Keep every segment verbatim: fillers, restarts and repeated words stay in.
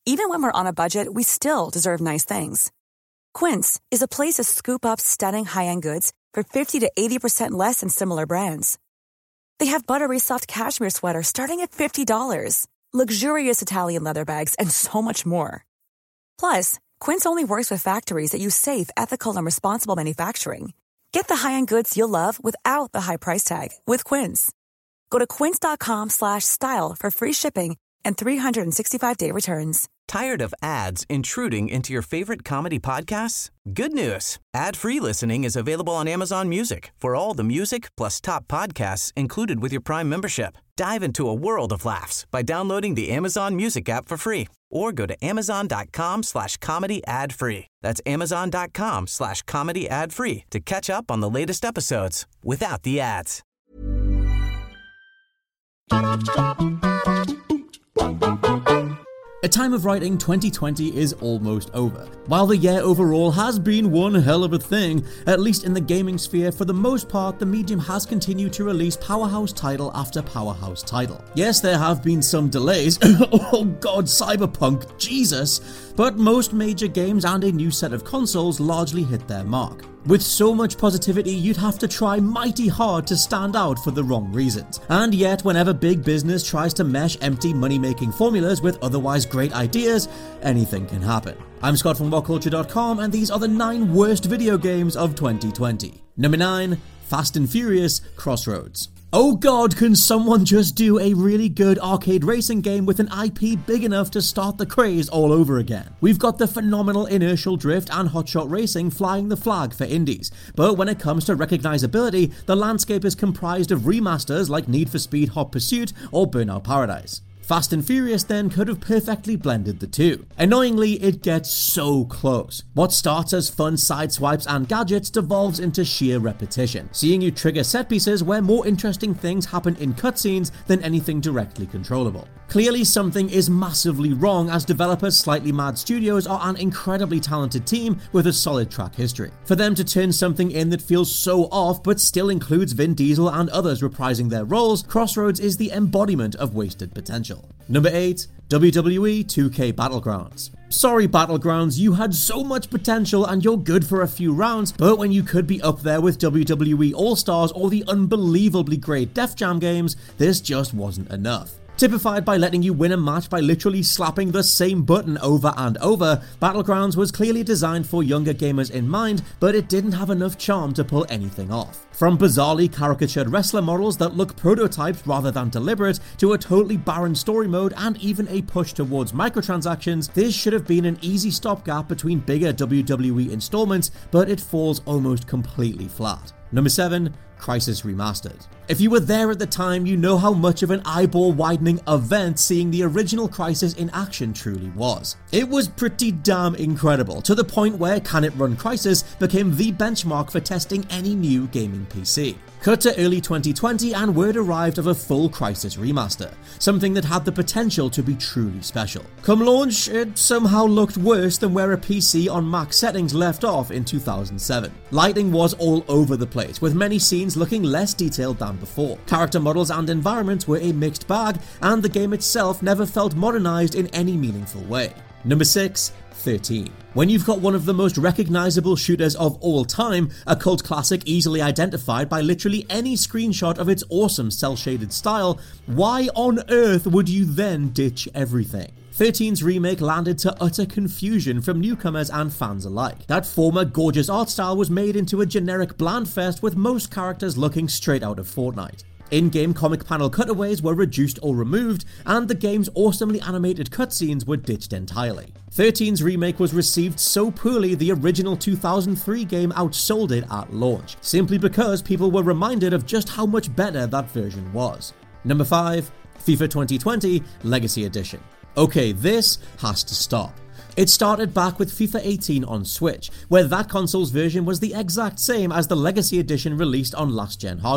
Even when we're on a budget, we still deserve nice things. Quince is a place to scoop up stunning high-end goods for fifty to eighty percent less than similar brands. They have buttery soft cashmere sweaters starting at fifty dollars, luxurious Italian leather bags, and so much more. Plus, Quince only works with factories that use safe, ethical, and responsible manufacturing. Get the high-end goods you'll love without the high price tag with Quince. Go to quince.com slash style for free shipping and three sixty-five day returns. Tired of ads intruding into your favorite comedy podcasts? Good news. Ad-free listening is available on Amazon Music for all the music plus top podcasts included with your Prime membership. Dive into a world of laughs by downloading the Amazon Music app for free or go to amazon.com slash comedy ad-free. That's amazon.com slash comedy ad-free to catch up on the latest episodes without the ads. At time of writing, twenty twenty is almost over. While the year overall has been one hell of a thing, at least in the gaming sphere, for the most part, the medium has continued to release powerhouse title after powerhouse title. Yes, there have been some delays, oh god, Cyberpunk, Jesus, but most major games and a new set of consoles largely hit their mark. With so much positivity, you'd have to try mighty hard to stand out for the wrong reasons. And yet, whenever big business tries to mesh empty money-making formulas with otherwise great ideas, anything can happen. I'm Scott from what culture dot com, and these are the nine worst video games of twenty twenty. Number nine, Fast and Furious Crossroads. Oh god, can someone just do a really good arcade racing game with an I P big enough to start the craze all over again? We've got the phenomenal Inertial Drift and Hotshot Racing flying the flag for indies, but when it comes to recognizability, the landscape is comprised of remasters like Need for Speed Hot Pursuit or Burnout Paradise. Fast and Furious then could have perfectly blended the two. Annoyingly, it gets so close. What starts as fun side swipes and gadgets devolves into sheer repetition, seeing you trigger set pieces where more interesting things happen in cutscenes than anything directly controllable. Clearly something is massively wrong, as developers Slightly Mad Studios are an incredibly talented team with a solid track history. For them to turn something in that feels so off but still includes Vin Diesel and others reprising their roles, Crossroads is the embodiment of wasted potential. Number eight, W W E two K Battlegrounds. Sorry Battlegrounds, you had so much potential and you're good for a few rounds, but when you could be up there with W W E All-Stars or the unbelievably great Def Jam games, this just wasn't enough. Typified by letting you win a match by literally slapping the same button over and over, Battlegrounds was clearly designed for younger gamers in mind, but it didn't have enough charm to pull anything off. From bizarrely caricatured wrestler models that look prototyped rather than deliberate, to a totally barren story mode and even a push towards microtransactions, this should have been an easy stopgap between bigger W W E installments, but it falls almost completely flat. Number seven, Crysis Remastered. If you were there at the time, you know how much of an eyeball-widening event seeing the original Crysis in action truly was. It was pretty damn incredible, to the point where Can It Run Crysis became the benchmark for testing any new gaming P C. Cut to early twenty twenty and word arrived of a full Crysis remaster, something that had the potential to be truly special. Come launch, it somehow looked worse than where a P C on max settings left off in two thousand seven. Lighting was all over the place, with many scenes looking less detailed than before. Character models and environments were a mixed bag, and the game itself never felt modernized in any meaningful way. Number six, thirteen. When you've got one of the most recognizable shooters of all time, a cult classic easily identified by literally any screenshot of its awesome cel-shaded style, why on earth would you then ditch everything? thirteen's remake landed to utter confusion from newcomers and fans alike. That former gorgeous art style was made into a generic bland fest with most characters looking straight out of Fortnite. In-game comic panel cutaways were reduced or removed, and the game's awesomely animated cutscenes were ditched entirely. thirteen's remake was received so poorly the original two thousand three game outsold it at launch, simply because people were reminded of just how much better that version was. Number five, FIFA twenty twenty Legacy Edition. Okay, this has to stop. It started back with FIFA eighteen on Switch, where that console's version was the exact same as the Legacy Edition released on last-gen hardware.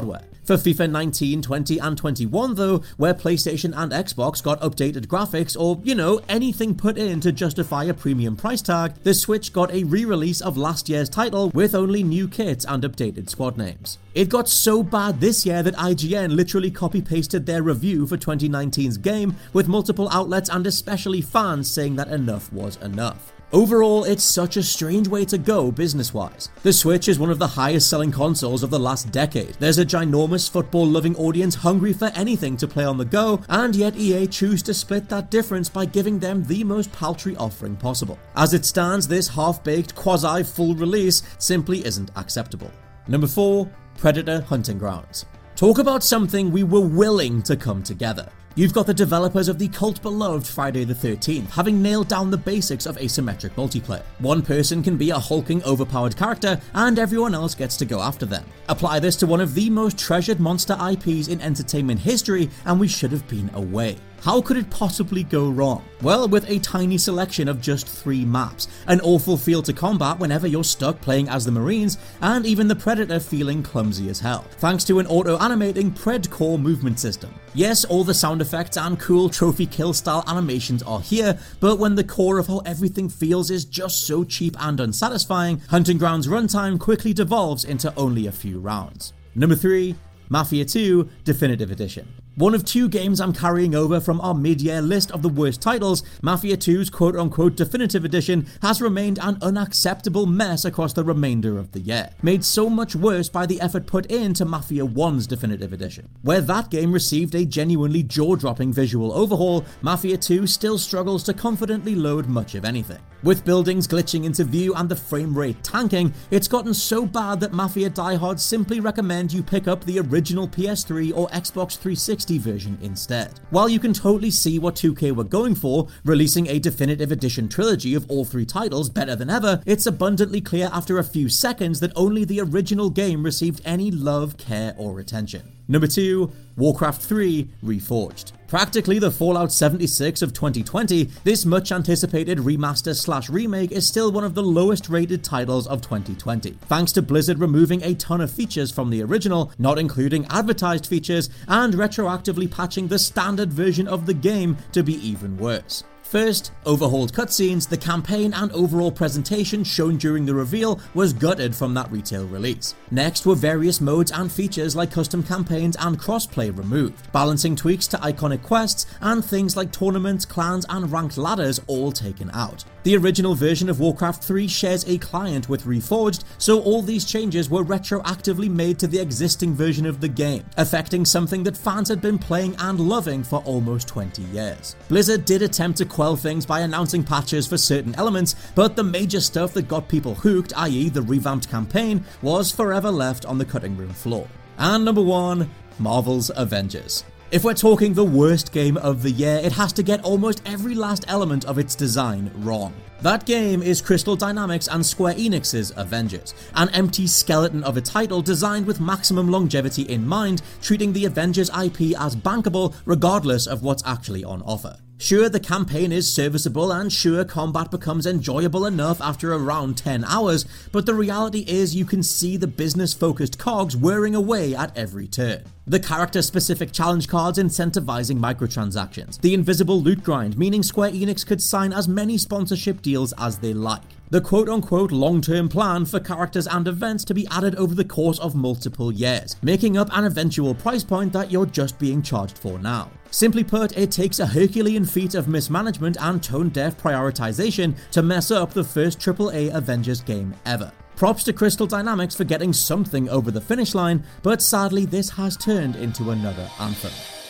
For FIFA nineteen, twenty, and twenty-one though, where PlayStation and Xbox got updated graphics or, you know, anything put in to justify a premium price tag, the Switch got a re-release of last year's title with only new kits and updated squad names. It got so bad this year that I G N literally copy-pasted their review for twenty nineteen's game, with multiple outlets and especially fans saying that enough was enough. Overall, it's such a strange way to go business-wise. The Switch is one of the highest-selling consoles of the last decade. There's a ginormous football-loving audience hungry for anything to play on the go, and yet E A choose to split that difference by giving them the most paltry offering possible. As it stands, this half-baked, quasi-full release simply isn't acceptable. Number four, Predator Hunting Grounds. Talk about something we were willing to come together. You've got the developers of the cult-beloved Friday the thirteenth having nailed down the basics of asymmetric multiplayer. One person can be a hulking, overpowered character, and everyone else gets to go after them. Apply this to one of the most treasured monster I Ps in entertainment history, and we should have been away. How could it possibly go wrong? Well, with a tiny selection of just three maps, an awful feel to combat whenever you're stuck playing as the Marines, and even the Predator feeling clumsy as hell, thanks to an auto-animating Predcore movement system. Yes, all the sound effects and cool trophy kill style animations are here, but when the core of how everything feels is just so cheap and unsatisfying, Hunting Grounds runtime quickly devolves into only a few rounds. Number three, Mafia two Definitive Edition. One of two games I'm carrying over from our mid-year list of the worst titles, Mafia two's quote-unquote Definitive Edition has remained an unacceptable mess across the remainder of the year, made so much worse by the effort put into Mafia one's Definitive Edition. Where that game received a genuinely jaw-dropping visual overhaul, Mafia two still struggles to confidently load much of anything. With buildings glitching into view and the frame rate tanking, it's gotten so bad that Mafia diehards simply recommend you pick up the original P S three or Xbox three sixty version instead. While you can totally see what two K were going for, releasing a Definitive Edition trilogy of all three titles better than ever, it's abundantly clear after a few seconds that only the original game received any love, care, or attention. Number two, Warcraft three Reforged. Practically the Fallout seventy-six of twenty twenty, this much anticipated remaster slash remake is still one of the lowest rated titles of twenty twenty, thanks to Blizzard removing a ton of features from the original, not including advertised features, and retroactively patching the standard version of the game to be even worse. First, overhauled cutscenes, the campaign and overall presentation shown during the reveal was gutted from that retail release. Next were various modes and features like custom campaigns and crossplay removed, balancing tweaks to iconic quests, and things like tournaments, clans, and ranked ladders all taken out. The original version of Warcraft three shares a client with Reforged, so all these changes were retroactively made to the existing version of the game, affecting something that fans had been playing and loving for almost twenty years. Blizzard did attempt to quell things by announcing patches for certain elements, but the major stuff that got people hooked, that is the revamped campaign, was forever left on the cutting room floor. And number one, Marvel's Avengers. If we're talking the worst game of the year, it has to get almost every last element of its design wrong. That game is Crystal Dynamics and Square Enix's Avengers, an empty skeleton of a title designed with maximum longevity in mind, treating the Avengers I P as bankable regardless of what's actually on offer. Sure, the campaign is serviceable, and sure, combat becomes enjoyable enough after around ten hours, but the reality is you can see the business-focused cogs whirring away at every turn. The character-specific challenge cards incentivizing microtransactions, the invisible loot grind meaning Square Enix could sign as many sponsorship deals as they like, the quote-unquote long-term plan for characters and events to be added over the course of multiple years, making up an eventual price point that you're just being charged for now. Simply put, it takes a Herculean feat of mismanagement and tone-deaf prioritization to mess up the first triple A Avengers game ever. Props to Crystal Dynamics for getting something over the finish line, but sadly this has turned into another Anthem.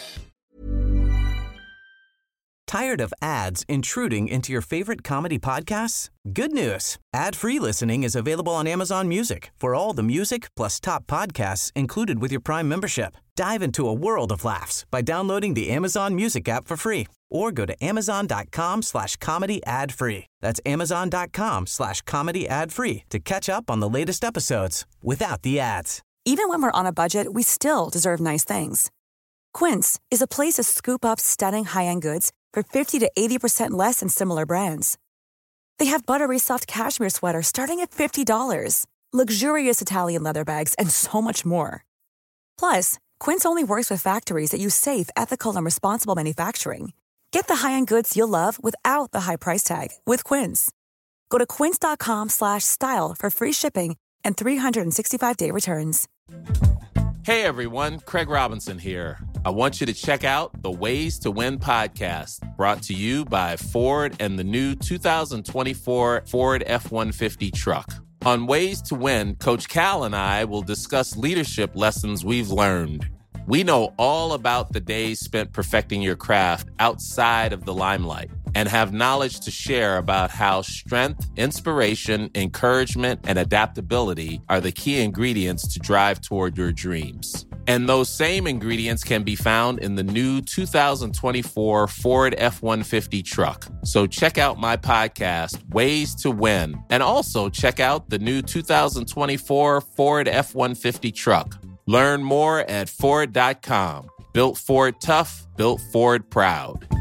Tired of ads intruding into your favorite comedy podcasts? Good news! Ad-free listening is available on Amazon Music for all the music plus top podcasts included with your Prime membership. Dive into a world of laughs by downloading the Amazon Music app for free or go to amazon.com slash comedy ad free. That's amazon.com slash comedy ad free to catch up on the latest episodes without the ads. Even when we're on a budget, we still deserve nice things. Quince is a place to scoop up stunning high-end goods for fifty to eighty percent less than similar brands. They have buttery soft cashmere sweaters starting at fifty dollars, luxurious Italian leather bags, and so much more. Plus, Quince only works with factories that use safe, ethical, and responsible manufacturing. Get the high-end goods you'll love without the high price tag with Quince. Go to quince.com slash style for free shipping and three sixty-five day returns. Hey everyone, Craig Robinson here. I want you to check out the Ways to Win podcast, brought to you by Ford and the new two thousand twenty-four Ford F one fifty truck. On Ways to Win, Coach Cal and I will discuss leadership lessons we've learned. We know all about the days spent perfecting your craft outside of the limelight and have knowledge to share about how strength, inspiration, encouragement, and adaptability are the key ingredients to drive toward your dreams. And those same ingredients can be found in the new two thousand twenty-four Ford F one fifty truck. So check out my podcast, Ways to Win, and also check out the new two thousand twenty-four Ford F one fifty truck. Learn more at Ford dot com. Built Ford tough, built Ford proud.